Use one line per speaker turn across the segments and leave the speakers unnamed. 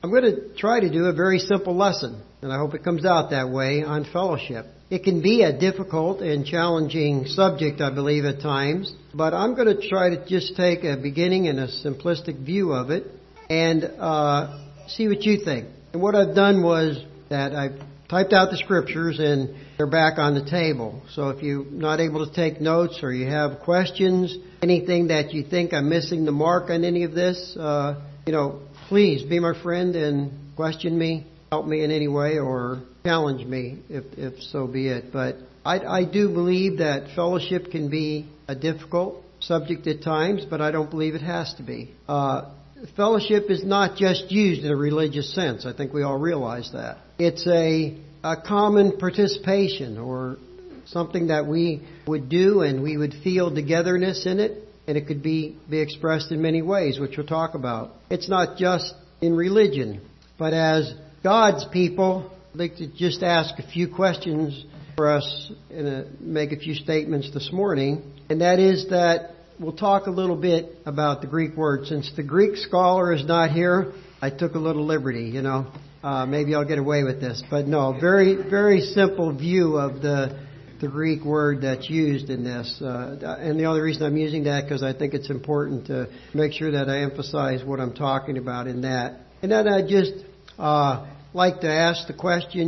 I'm going to try to do a very simple lesson, and I hope it comes out that way, on fellowship. It can be a difficult and challenging subject, I believe, at times, but I'm going to try to just take a beginning and a simplistic view of it and see what you think. And what I've done was that I've typed out the scriptures and they're back on the table. So if you're not able to take notes or you have questions, anything that you think I'm missing the mark on any of this, please be my friend and question me, help me in any way, or challenge me if so be it. But I do believe that fellowship can be a difficult subject at times, but I don't believe it has to be. Fellowship is not just used in a religious sense. I think we all realize that. It's a common participation or something that we would do and we would feel togetherness in it. And it could be expressed in many ways, which we'll talk about. It's not just in religion, but as God's people, I'd like to just ask a few questions for us and make a few statements this morning. And that is that we'll talk a little bit about the Greek word. Since the Greek scholar is not here, I took a little liberty, Maybe I'll get away with this. But no, very, very simple view of the Greek word that's used in this. And the only reason I'm using that because I think it's important to make sure that I emphasize what I'm talking about in that. And then I just like to ask the question,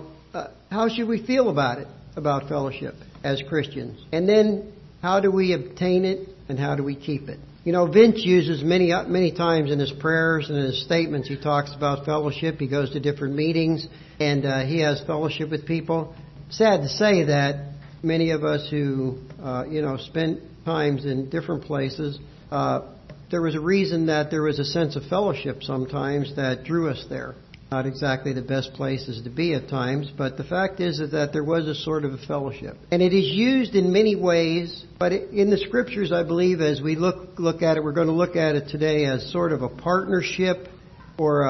how should we feel about it, about fellowship as Christians? And then how do we obtain it and how do we keep it? Vince uses many times in his prayers and in his statements, he talks about fellowship. He goes to different meetings and he has fellowship with people. Sad to say that many of us who, spent times in different places, there was a reason that there was a sense of fellowship sometimes that drew us there. Not exactly the best places to be at times, but the fact is that there was a sort of a fellowship. And it is used in many ways, but in the Scriptures, I believe, as we look at it, we're going to look at it today as sort of a partnership or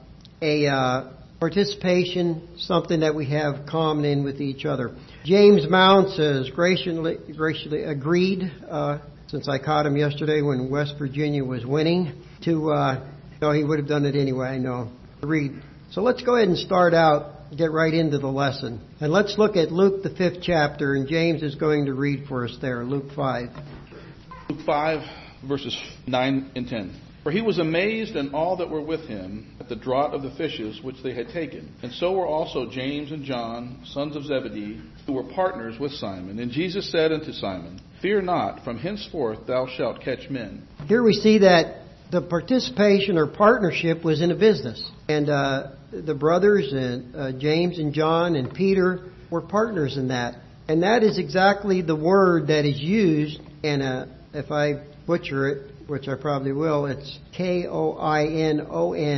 a participation, something that we have common in with each other. James Mounts has graciously agreed, since I caught him yesterday when West Virginia was winning, to, he would have done it anyway, I know, read. So let's go ahead and start out, get right into the lesson. And let's look at Luke, the 5th chapter, and James is going to read for us there, Luke 5.
Luke 5, verses 9 and 10. For he was amazed and all that were with him at the draught of the fishes which they had taken. And so were also James and John, sons of Zebedee, who were partners with Simon. And Jesus said unto Simon, Fear not, from henceforth thou shalt catch men.
Here we see that the participation or partnership was in a business. And the brothers, and James and John and Peter, were partners in that. And that is exactly the word that is used. And if I butcher it, which I probably will, it's Koinonos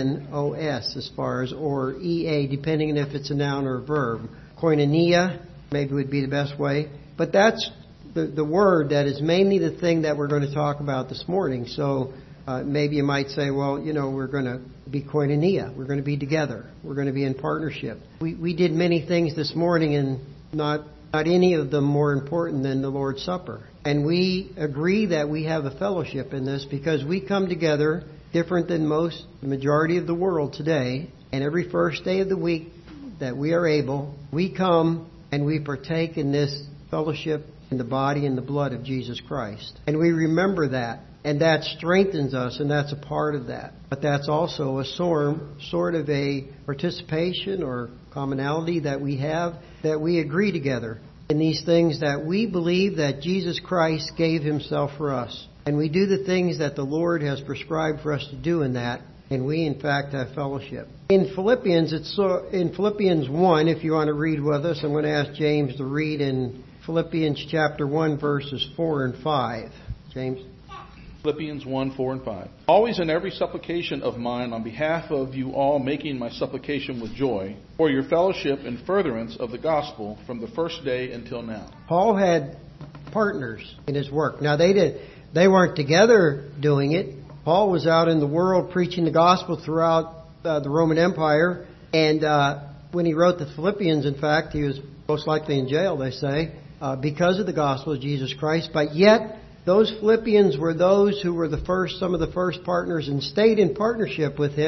as far as, or EA, depending on if it's a noun or a verb. Koinonia, maybe would be the best way. But that's the word that is mainly the thing that we're going to talk about this morning. So maybe you might say, well, we're going to be koinonia. We're going to be together. We're going to be in partnership. We did many things this morning, and not any of them more important than the Lord's Supper. And we agree that we have a fellowship in this because we come together different than the majority of the world today. And every first day of the week that we are able, we come and we partake in this fellowship in the body and the blood of Jesus Christ. And we remember that. And that strengthens us, and that's a part of that. But that's also a sort of a participation or commonality that we have, that we agree together in these things that we believe that Jesus Christ gave Himself for us. And we do the things that the Lord has prescribed for us to do in that, and we in fact have fellowship. In Philippians, in Philippians 1, if you want to read with us, I'm going to ask James to read in Philippians chapter 1, verses 4 and 5. James?
Philippians 1, 4 and 5. Always in every supplication of mine on behalf of you all, making my supplication with joy, for your fellowship and furtherance of the gospel from the first day until now.
Paul had partners in his work. Now they weren't together doing it. Paul was out in the world preaching the gospel throughout the Roman Empire. And when he wrote the Philippians, in fact, he was most likely in jail, they say, because of the gospel of Jesus Christ. But yet, those Philippians were those who were some of the first partners and stayed in partnership with him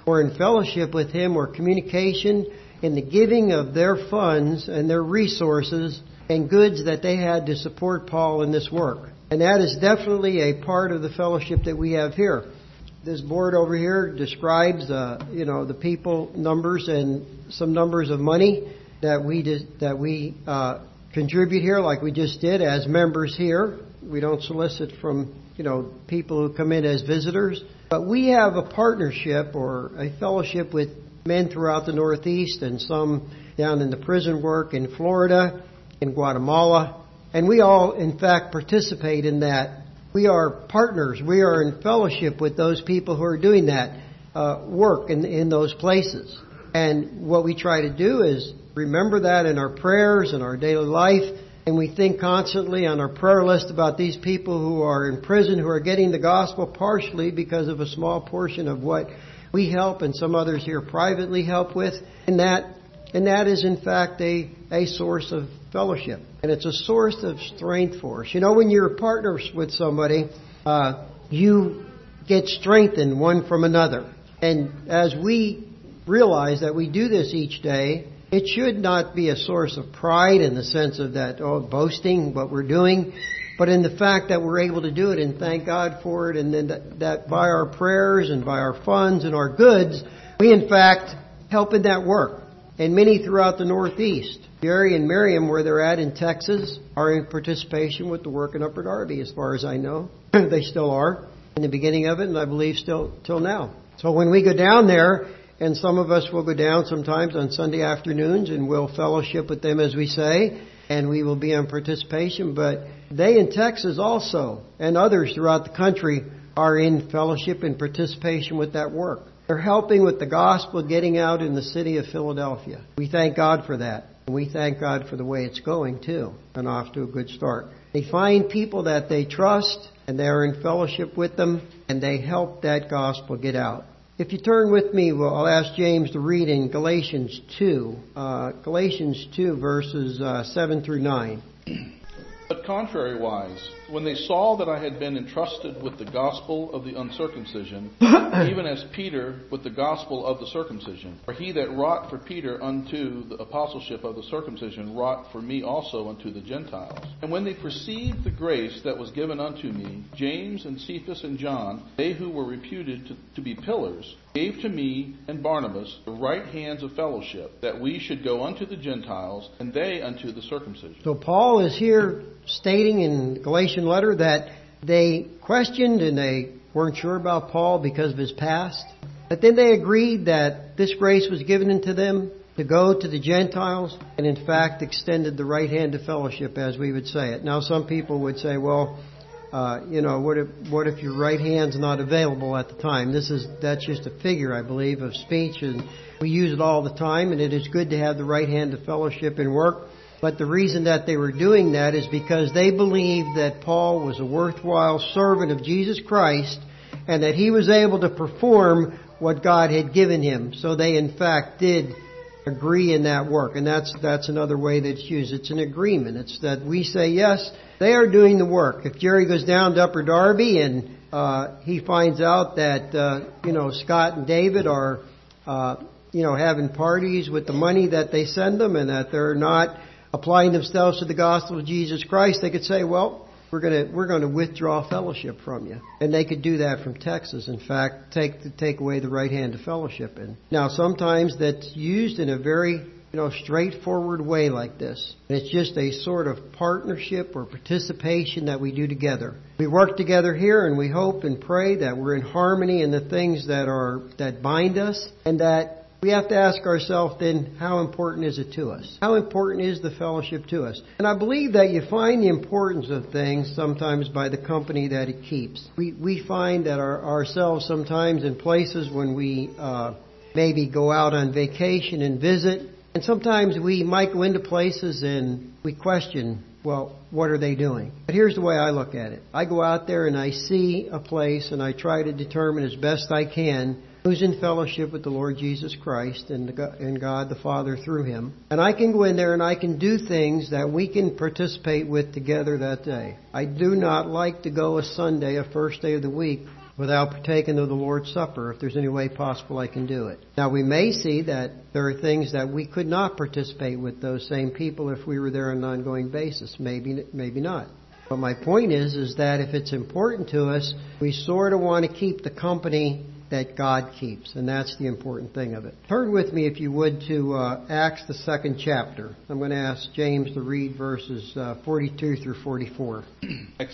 or in fellowship with Him, or communication in the giving of their funds and their resources and goods that they had to support Paul in this work. And that is definitely a part of the fellowship that we have here. This board over here describes, the people numbers and some numbers of money that we contribute here, like we just did as members here. We don't solicit from people who come in as visitors, but we have a partnership or a fellowship with men throughout the Northeast and some down in the prison work in Florida, in Guatemala, and we all, in fact, participate in that. We are partners. We are in fellowship with those people who are doing that work in those places. And what we try to do is remember that in our prayers and our daily life. And we think constantly on our prayer list about these people who are in prison, who are getting the gospel partially because of a small portion of what we help and some others here privately help with. And that is, in fact, a source of fellowship. And it's a source of strength for us. When you're partners with somebody, you get strengthened one from another. And as we realize that we do this each day, it should not be a source of pride in the sense of that, boasting what we're doing, but in the fact that we're able to do it and thank God for it, and then that by our prayers and by our funds and our goods, we in fact help in that work. And many throughout the Northeast, Jerry and Miriam, where they're at in Texas, are in participation with the work in Upper Darby, as far as I know. They still are in the beginning of it, and I believe still till now. So when we go down there, and some of us will go down sometimes on Sunday afternoons, and we'll fellowship with them, as we say, and we will be on participation. But they in Texas also, and others throughout the country, are in fellowship and participation with that work. They're helping with the gospel getting out in the city of Philadelphia. We thank God for that. And we thank God for the way it's going, too, and off to a good start. They find people that they trust, and they're in fellowship with them, and they help that gospel get out. If you turn with me, I'll ask James to read in Galatians 2. Galatians 2, verses 7 through 9.
But contrariwise, when they saw that I had been entrusted with the gospel of the uncircumcision, even as Peter with the gospel of the circumcision, for he that wrought for Peter unto the apostleship of the circumcision wrought for me also unto the Gentiles. And when they perceived the grace that was given unto me, James and Cephas and John, they who were reputed to be pillars, gave to me and Barnabas the right hands of fellowship, that we should go unto the Gentiles, and they unto the circumcision.
So Paul is here stating in the Galatian letter that they questioned and they weren't sure about Paul because of his past. But then they agreed that this grace was given unto them to go to the Gentiles, and in fact extended the right hand of fellowship, as we would say it. Now some people would say, well, what if your right hand's not available at the time? That's just a figure, I believe, of speech, and we use it all the time, and it is good to have the right hand of fellowship and work. But the reason that they were doing that is because they believed that Paul was a worthwhile servant of Jesus Christ, and that he was able to perform what God had given him. So they, in fact, did agree in that work. And that's another way that it's used. It's an agreement. It's that we say, yes, they are doing the work. If Jerry goes down to Upper Darby and he finds out that, Scott and David are, having parties with the money that they send them, and that they're not applying themselves to the gospel of Jesus Christ, they could say, well, we're going to withdraw fellowship from you. And they could do that from Texas. In fact, take away the right hand of fellowship. And now sometimes that's used in a very straightforward way like this. And it's just a sort of partnership or participation that we do together. We work together here, and we hope and pray that we're in harmony in the things that bind us, and that we have to ask ourselves then, how important is it to us? How important is the fellowship to us? And I believe that you find the importance of things sometimes by the company that it keeps. We find that ourselves sometimes in places when we maybe go out on vacation and visit, and sometimes we might go into places and we question, well, what are they doing? But here's the way I look at it. I go out there and I see a place, and I try to determine as best I can who's in fellowship with the Lord Jesus Christ and God the Father through Him. And I can go in there and I can do things that we can participate with together that day. I do not like to go a Sunday, a first day of the week, without partaking of the Lord's Supper, if there's any way possible I can do it. Now, we may see that there are things that we could not participate with those same people if we were there on an ongoing basis. Maybe not. But my point is that if it's important to us, we sort of want to keep the company that God keeps, and that's the important thing of it. Turn with me, if you would, to Acts, the 2nd chapter. I'm going to ask James to read verses 42 through 44.
Acts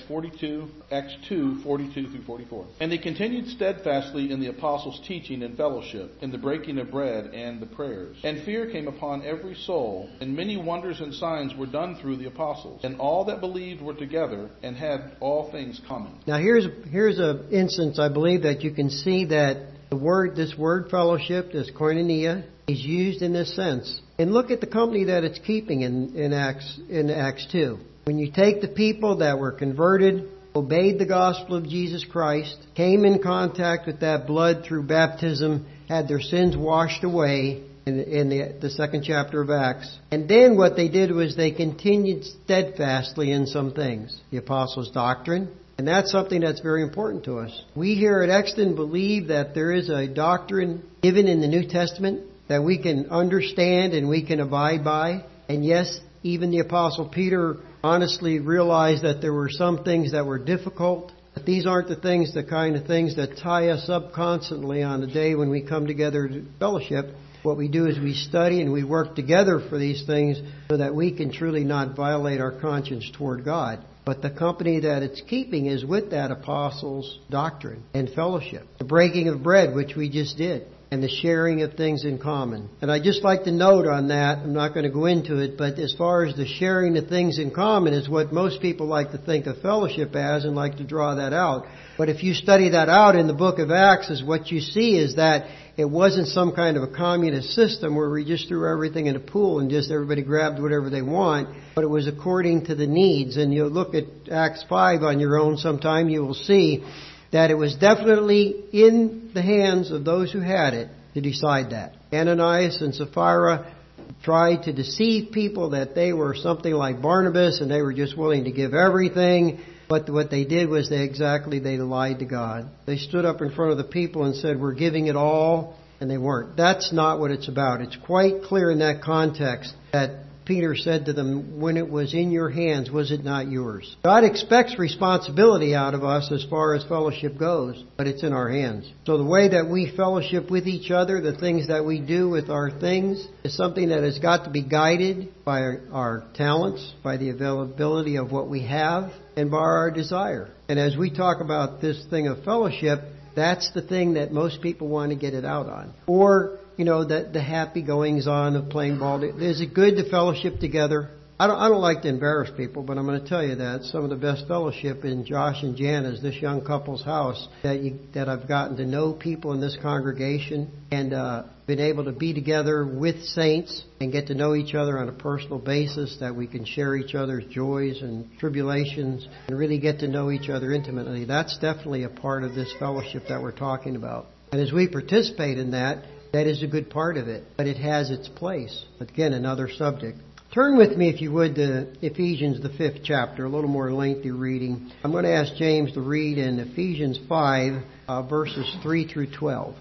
2, 42 through 44. And they continued steadfastly in the apostles' teaching and fellowship, in the breaking of bread and the prayers. And fear came upon every soul, and many wonders and signs were done through the apostles. And all that believed were together and had all things common.
Now here's an instance, I believe, that you can see that this word fellowship, this koinonia, is used in this sense. And look at the company that it's keeping in Acts 2. When you take the people that were converted, obeyed the gospel of Jesus Christ, came in contact with that blood through baptism, had their sins washed away in the 2nd chapter of Acts. And then what they did was they continued steadfastly in some things. The apostles' doctrine. And that's something that's very important to us. We here at Exton believe that there is a doctrine given in the New Testament that we can understand and we can abide by. And yes, even the Apostle Peter honestly realized that there were some things that were difficult. But these aren't the kind of things that tie us up constantly on the day when we come together to fellowship. What we do is we study and we work together for these things so that we can truly not violate our conscience toward God. But the company that it's keeping is with that apostles' doctrine and fellowship. The breaking of bread, which we just did, and the sharing of things in common. And I'd just like to note on that, I'm not going to go into it, but as far as the sharing of things in common is what most people like to think of fellowship as and like to draw that out. But if you study that out in the book of Acts, is what you see is that it wasn't some kind of a communist system where we just threw everything in a pool and just everybody grabbed whatever they want, but it was according to the needs. And you'll look at Acts 5 on your own sometime, you will see that it was definitely in the hands of those who had it to decide that. Ananias and Sapphira tried to deceive people that they were something like Barnabas and they were just willing to give everything. But what they did was they lied to God. They stood up in front of the people and said, we're giving it all, and they weren't. That's not what it's about. It's quite clear in that context that Peter said to them, when it was in your hands, was it not yours? God expects responsibility out of us as far as fellowship goes, but it's in our hands. So the way that we fellowship with each other, the things that we do with our things, is something that has got to be guided by our talents, by the availability of what we have, and by our desire. And as we talk about this thing of fellowship, that's the thing that most people want to get it out on. Or the happy goings on of playing ball. Is it good to fellowship together? I don't like to embarrass people, but I'm going to tell you that some of the best fellowship in Josh and Jana's, this young couple's house, that I've gotten to know people in this congregation and been able to be together with saints and get to know each other on a personal basis, that we can share each other's joys and tribulations and really get to know each other intimately. That's definitely a part of this fellowship that we're talking about. And as we participate in that is a good part of it, but it has its place. Again, another subject. Turn with me, if you would, to Ephesians, the 5th chapter, a little more lengthy reading. I'm going to ask James to read in Ephesians 5, verses 3 through 12.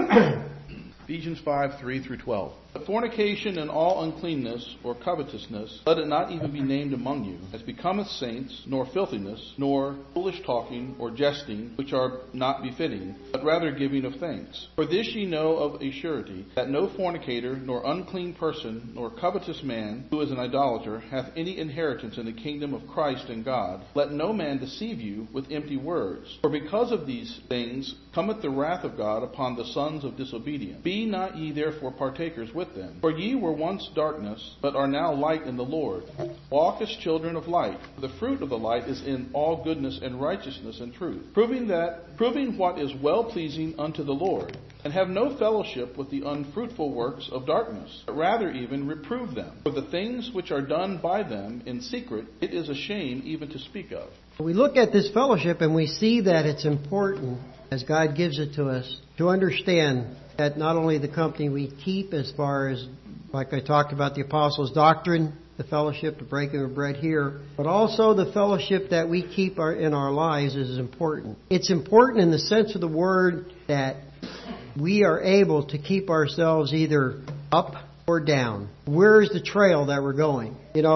Ephesians 5, 3 through 12. But fornication and all uncleanness or covetousness, let it not even be named among you, as becometh saints, nor filthiness, nor foolish talking, or jesting, which are not befitting, but rather giving of thanks. For this ye know of a surety, that no fornicator, nor unclean person, nor covetous man, who is an idolater, hath any inheritance in the kingdom of Christ and God. Let no man deceive you with empty words. For because of these things cometh the wrath of God upon the sons of disobedience. Be not ye therefore partakers with them. For ye were once darkness, but are now light in the Lord. Walk as children of light. For the fruit of the light is in all goodness and righteousness and truth, proving what is well-pleasing unto the Lord. And have no fellowship with the unfruitful works of darkness, but rather even reprove them. For the things which are done by them in secret, it is a shame even to speak of.
We look at this fellowship and we see that it's important, as God gives it to us, to understand that not only the company we keep as far as, like I talked about, the apostles' doctrine, the fellowship, the breaking of bread here, but also the fellowship that we keep in our lives is important. It's important in the sense of the word that we are able to keep ourselves either up or down. Where's the trail that we're going?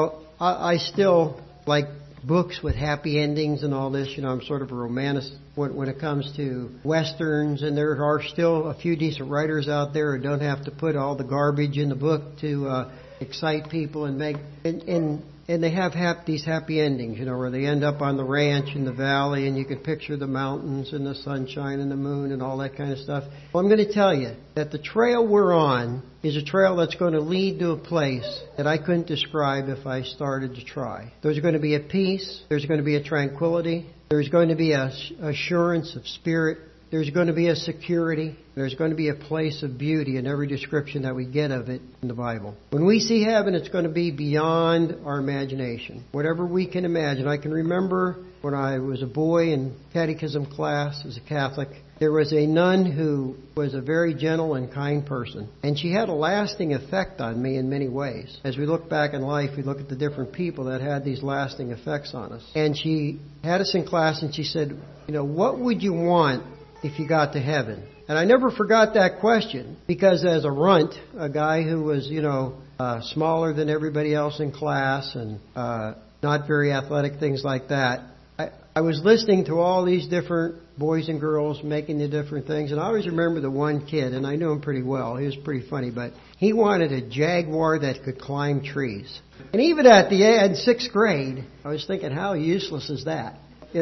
I still like books with happy endings and all this. I'm sort of a romantic when it comes to westerns, and there are still a few decent writers out there who don't have to put all the garbage in the book to excite people and make and they have these happy endings, where they end up on the ranch in the valley, and you can picture the mountains and the sunshine and the moon and all that kind of stuff. Well, I'm going to tell you that the trail we're on is a trail that's going to lead to a place that I couldn't describe if I started to try. There's going to be a peace. There's going to be a tranquility. There's going to be a assurance of spirit. There's going to be a security. There's going to be a place of beauty in every description that we get of it in the Bible. When we see heaven, it's going to be beyond our imagination. Whatever we can imagine. I can remember when I was a boy in catechism class as a Catholic, there was a nun who was a very gentle and kind person. And she had a lasting effect on me in many ways. As we look back in life, we look at the different people that had these lasting effects on us. And she had us in class and she said, what would you want if you got to heaven? And I never forgot that question, because as a runt, a guy who was, smaller than everybody else in class and not very athletic, things like that, I was listening to all these different boys and girls making the different things, and I always remember the one kid, and I knew him pretty well. He was pretty funny, but he wanted a Jaguar that could climb trees. And even in sixth grade, I was thinking, how useless is that?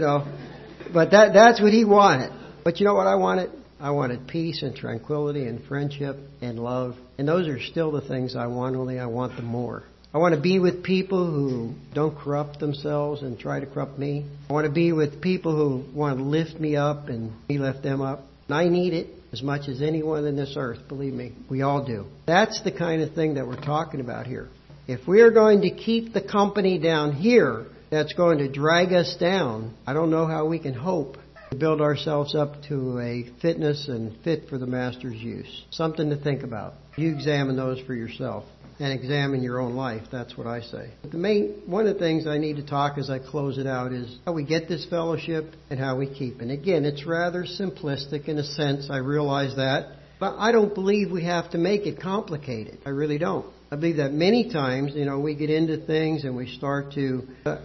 But that's what he wanted. But you know what I wanted? I wanted peace and tranquility and friendship and love. And those are still the things I want, only I want them more. I want to be with people who don't corrupt themselves and try to corrupt me. I want to be with people who want to lift me up and me lift them up. And I need it as much as anyone in this earth, believe me. We all do. That's the kind of thing that we're talking about here. If we are going to keep the company down here that's going to drag us down, I don't know how we can hope to build ourselves up to a fitness and fit for the Master's use. Something to think about. You examine those for yourself and examine your own life. That's what I say. One of the things I need to talk as I close it out is how we get this fellowship and how we keep it. And again, it's rather simplistic in a sense. I realize that. But I don't believe we have to make it complicated. I really don't. I believe that many times, we get into things and we start to,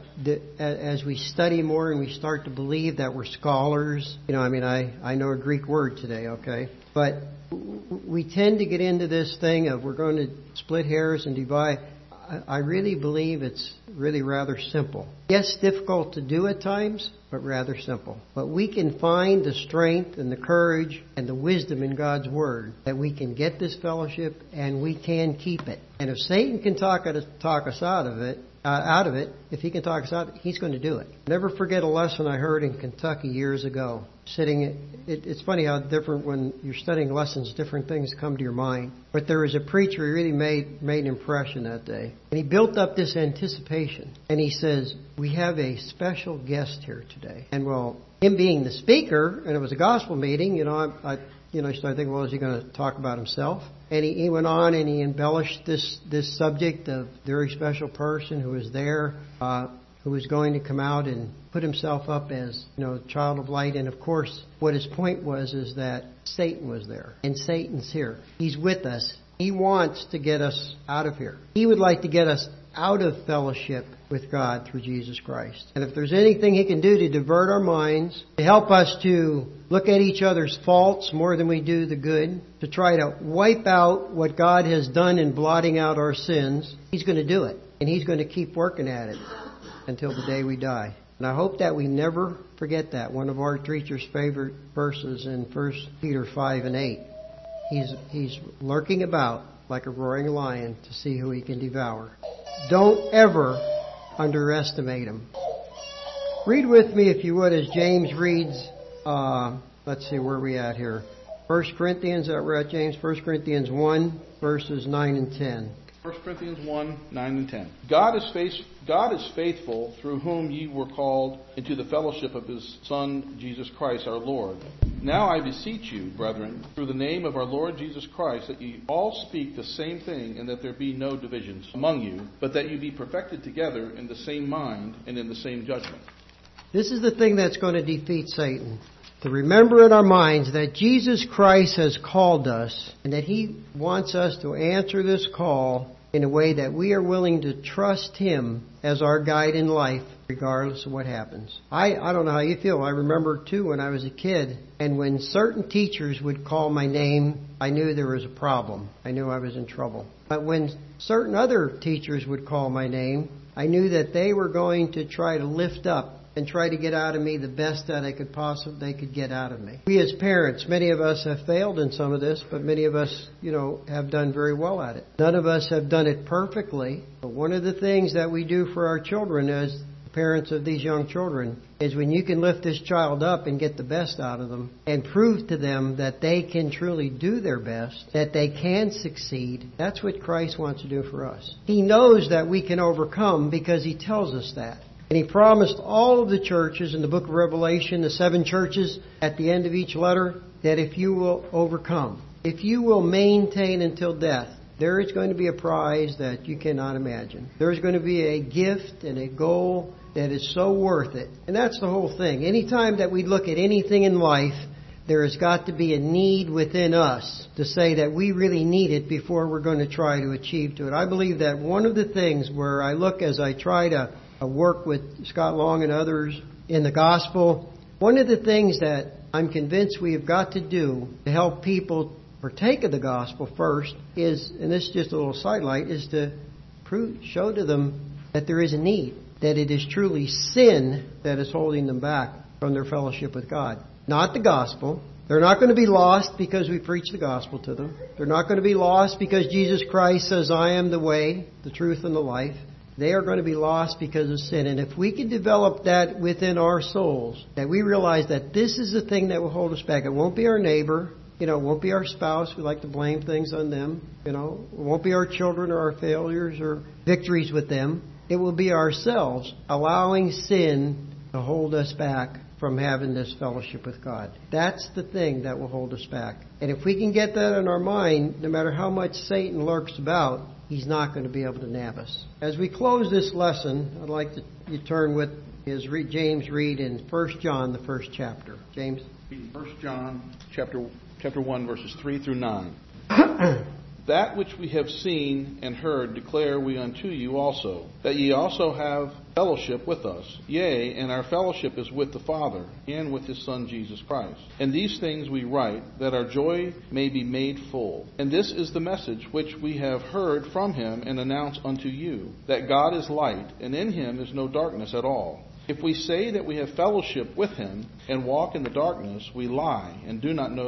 as we study more and we start to believe that we're scholars. I know a Greek word today, okay? But we tend to get into this thing of we're going to split hairs and divide. I really believe it's really rather simple. Yes, difficult to do at times, but rather simple. But we can find the strength and the courage and the wisdom in God's Word that we can get this fellowship and we can keep it. And if Satan can talk us out of it, if he can talk us out, he's going to do it. Never forget a lesson I heard in Kentucky years ago. It's funny how different when you're studying lessons, different things come to your mind. But there was a preacher who really made an impression that day. And he built up this anticipation. And he says, we have a special guest here today. And him being the speaker, and it was a gospel meeting, I started thinking, is he going to talk about himself? And he went on and he embellished this subject of a very special person who was there, who was going to come out and put himself up as, child of light. And of course, what his point was is that Satan was there. And Satan's here. He's with us. He wants to get us out of here. He would like to get us out of fellowship with God through Jesus Christ. And if there's anything he can do to divert our minds, to help us to look at each other's faults more than we do the good, to try to wipe out what God has done in blotting out our sins, he's going to do it. And he's going to keep working at it until the day we die. And I hope that we never forget that. One of our preacher's favorite verses in 1 Peter 5:8. He's lurking about like a roaring lion to see who he can devour. Don't ever underestimate him. Read with me, if you would, as James reads, let's see, where are we at here? 1 Corinthians, we're at James, 1 Corinthians 1, verses 9 and 10.
1 Corinthians 1, 9 and 10. God is faithful, through whom ye were called into the fellowship of his Son, Jesus Christ our Lord. Now I beseech you, brethren, through the name of our Lord Jesus Christ, that ye all speak the same thing, and that there be no divisions among you, but that you be perfected together in the same mind and in the same judgment.
This is the thing that's going to defeat Satan. To remember in our minds that Jesus Christ has called us, and that He wants us to answer this call in a way that we are willing to trust Him as our guide in life, regardless of what happens. I don't know how you feel. I remember, too, when I was a kid, and when certain teachers would call my name, I knew there was a problem. I knew I was in trouble. But when certain other teachers would call my name, I knew that they were going to try to lift up and try to get out of me the best that they could get out of me. We as parents, many of us have failed in some of this, but many of us, have done very well at it. None of us have done it perfectly, but one of the things that we do for our children as parents of these young children is when you can lift this child up and get the best out of them and prove to them that they can truly do their best, that they can succeed, that's what Christ wants to do for us. He knows that we can overcome because He tells us that. And He promised all of the churches in the book of Revelation, the 7 churches, at the end of each letter, that if you will overcome, if you will maintain until death, there is going to be a prize that you cannot imagine. There is going to be a gift and a goal that is so worth it. And that's the whole thing. Anytime that we look at anything in life, there has got to be a need within us to say that we really need it before we're going to try to achieve to it. I believe that one of the things where I look as I try to work with Scott Long and others in the gospel, one of the things that I'm convinced we have got to do to help people partake of the gospel first is, and this is just a little sidelight, is to show to them that there is a need, that it is truly sin that is holding them back from their fellowship with God, not the gospel. They're not going to be lost because we preach the gospel to them. They're not going to be lost because Jesus Christ says, I am the way, the truth, and the life. They are going to be lost because of sin. And if we can develop that within our souls, that we realize that this is the thing that will hold us back. It won't be our neighbor. It won't be our spouse. We like to blame things on them. It won't be our children or our failures or victories with them. It will be ourselves allowing sin to hold us back from having this fellowship with God. That's the thing that will hold us back. And if we can get that in our mind, no matter how much Satan lurks about, he's not going to be able to nab us. As we close this lesson, I'd like you turn with James read in 1 John, the first chapter. James?
1 John chapter 1, verses 3 through 9. That which we have seen and heard declare we unto you also, that ye also have fellowship with us. Yea, and our fellowship is with the Father, and with His Son Jesus Christ. And these things we write, that our joy may be made full. And this is the message which we have heard from Him and announce unto you, that God is light, and in Him is no darkness at all. If we say that we have fellowship with Him and walk in the darkness, we lie and do not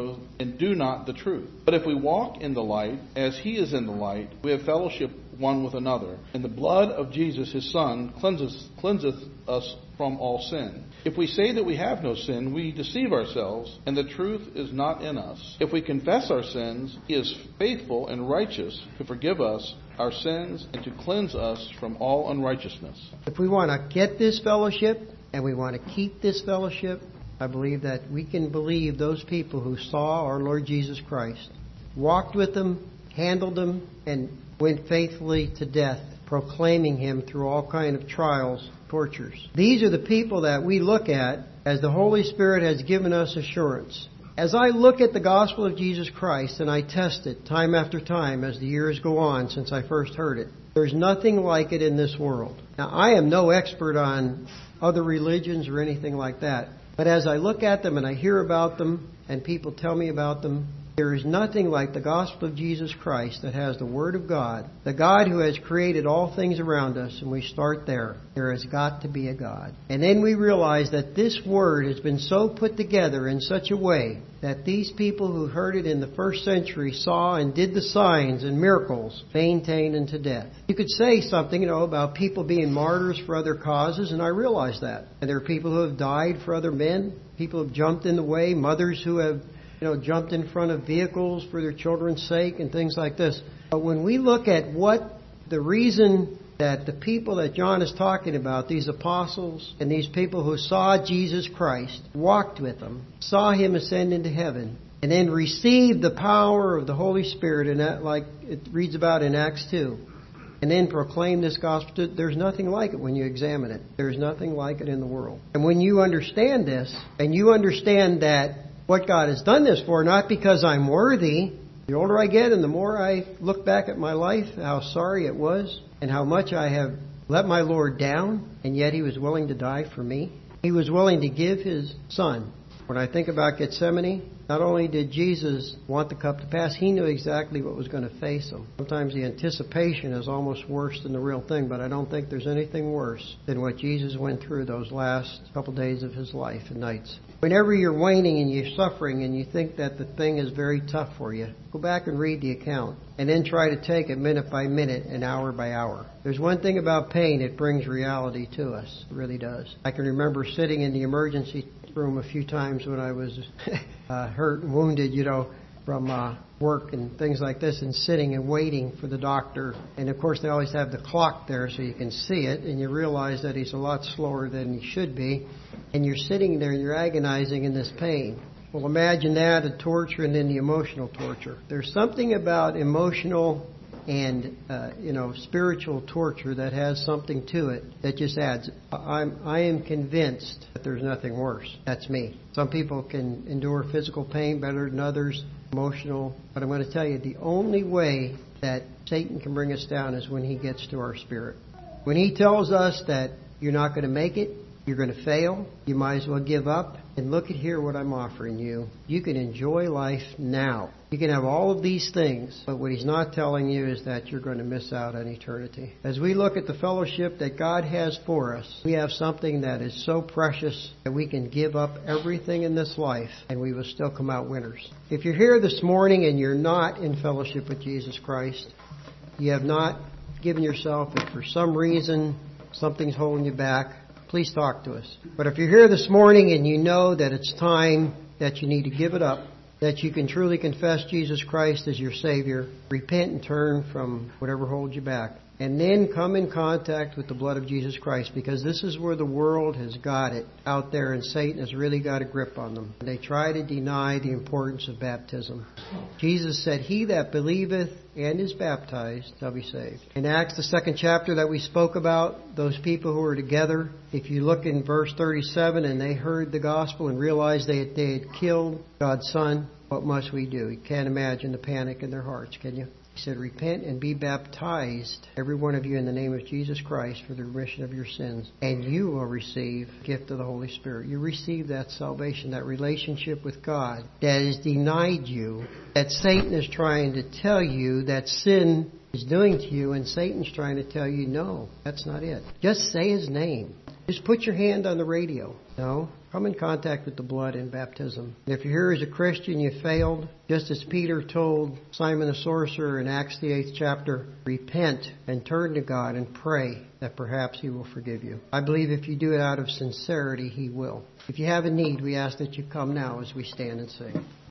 the truth. But if we walk in the light, as He is in the light, we have fellowship one with another. And the blood of Jesus, His Son, cleanseth us from all sin. If we say that we have no sin, we deceive ourselves, and the truth is not in us. If we confess our sins, He is faithful and righteous to forgive us our sins and to cleanse us from all unrighteousness.
If we want to get this fellowship and we want to keep this fellowship, I believe that we can believe those people who saw our Lord Jesus Christ, walked with Him, handled Him, and went faithfully to death, proclaiming Him through all kind of trials, tortures. These are the people that we look at as the Holy Spirit has given us assurance. As I look at the gospel of Jesus Christ and I test it time after time as the years go on since I first heard it, there's nothing like it in this world. Now, I am no expert on other religions or anything like that, but as I look at them and I hear about them and people tell me about them, there is nothing like the gospel of Jesus Christ that has the Word of God, the God who has created all things around us, and we start there. There has got to be a God. And then we realize that this Word has been so put together in such a way that these people who heard it in the first century saw and did the signs and miracles maintained unto death. You could say something, about people being martyrs for other causes, and I realize that. And there are people who have died for other men, people who have jumped in the way, mothers who have jumped in front of vehicles for their children's sake and things like this. But when we look at what The reason that the people that John is talking about, these apostles and these people who saw Jesus Christ, walked with him, saw him ascend into heaven, and then received the power of the Holy Spirit, and that, like it reads about in Acts 2, and then proclaim this gospel. There's nothing like it when you examine it. There's nothing like it in the world. And when you understand this, and you understand that what God has done this for, not because I'm worthy, the older I get and the more I look back at my life, how sorry it was, and how much I have let my Lord down, and yet He was willing to die for me. He was willing to give His Son. When I think about Gethsemane, not only did Jesus want the cup to pass, He knew exactly what was going to face Him. Sometimes the anticipation is almost worse than the real thing, but I don't think there's anything worse than what Jesus went through those last couple days of His life and nights. Whenever you're waning and you're suffering and you think that the thing is very tough for you, go back and read the account and then try to take it minute by minute and hour by hour. There's one thing about pain, it brings reality to us. It really does. I can remember sitting in the emergency room a few times when I was hurt and wounded, from work and things like this, and sitting and waiting for the doctor. And of course they always have the clock there so you can see it, and you realize that he's a lot slower than he should be. And you're sitting there and you're agonizing in this pain. Well, imagine that, the torture, and then the emotional torture. There's something about emotional and spiritual torture that has something to it that just adds. I am convinced that there's nothing worse. That's me. Some people can endure physical pain better than others, emotional. But I'm going to tell you, the only way that Satan can bring us down is when he gets to our spirit. When he tells us that you're not going to make it, you're going to fail, you might as well give up, and look at here what I'm offering you. You can enjoy life now. You can have all of these things, but what he's not telling you is that you're going to miss out on eternity. As we look at the fellowship that God has for us, we have something that is so precious that we can give up everything in this life and we will still come out winners. If you're here this morning and you're not in fellowship with Jesus Christ, you have not given yourself, and for some reason something's holding you back, please talk to us. But if you're here this morning and you know that it's time that you need to give it up, that you can truly confess Jesus Christ as your Savior, repent and turn from whatever holds you back, and then come in contact with the blood of Jesus Christ, because this is where the world has got it out there, and Satan has really got a grip on them. They try to deny the importance of baptism. Jesus said, "He that believeth and is baptized shall be saved." In Acts, the 2nd chapter that we spoke about, those people who were together, if you look in verse 37, and they heard the gospel and realized they had killed God's Son, what must we do? You can't imagine the panic in their hearts, can you? He said, "Repent and be baptized, every one of you, in the name of Jesus Christ for the remission of your sins, and you will receive the gift of the Holy Spirit." You receive that salvation, that relationship with God that is denied you, that Satan is trying to tell you that sin is doing to you, and Satan's trying to tell you, no, that's not it. Just say His name. Just put your hand on the radio. No. Come in contact with the blood in baptism. And if you're here as a Christian, you failed, just as Peter told Simon the sorcerer in Acts the 8th chapter, repent and turn to God and pray that perhaps He will forgive you. I believe if you do it out of sincerity, He will. If you have a need, we ask that you come now as we stand and sing.